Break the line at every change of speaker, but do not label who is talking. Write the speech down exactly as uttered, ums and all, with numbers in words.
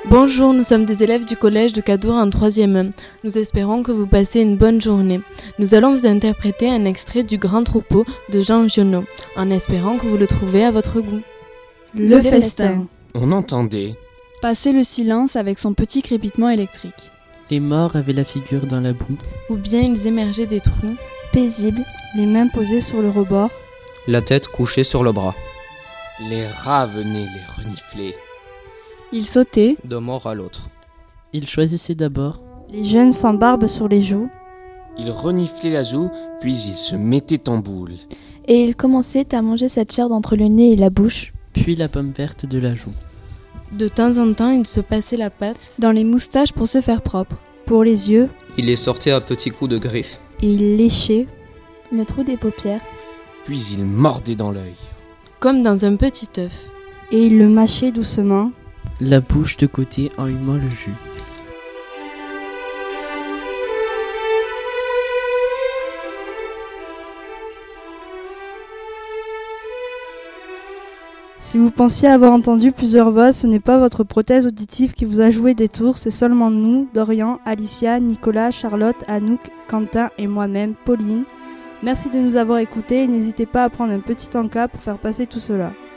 Bonjour, nous sommes des élèves du collège de Cadour en troisième. Nous espérons que vous passez une bonne journée. Nous allons vous interpréter un extrait du Grand Troupeau de Jean Giono, en espérant que vous le trouvez à votre goût.
Le, le festin.
On entendait
passer le silence avec son petit crépitement électrique.
Les morts avaient la figure dans la boue.
Ou bien ils émergeaient des trous,
paisibles,
les mains posées sur le rebord,
la tête couchée sur le bras.
Les rats venaient les renifler.
Ils sautaient
d'un mort à l'autre.
Ils choisissaient d'abord
les jeunes sans barbe sur les joues.
Ils reniflaient la joue, puis ils se mettaient en boule.
Et ils commençaient à manger cette chair d'entre le nez et la bouche,
puis la pomme verte de la joue.
De temps en temps, ils se passaient la patte
dans les moustaches pour se faire propre.
Pour les yeux,
ils les sortaient à petits coups de griffes.
Et ils léchaient
le trou des paupières.
Puis ils mordaient dans l'œil,
comme dans un petit œuf.
Et ils le mâchaient doucement,
la bouche de côté en humant le jus.
Si vous pensiez avoir entendu plusieurs voix, ce n'est pas votre prothèse auditive qui vous a joué des tours, c'est seulement nous, Dorian, Alicia, Nicolas, Charlotte, Anouk, Quentin et moi-même, Pauline. Merci de nous avoir écoutés et n'hésitez pas à prendre un petit encas pour faire passer tout cela.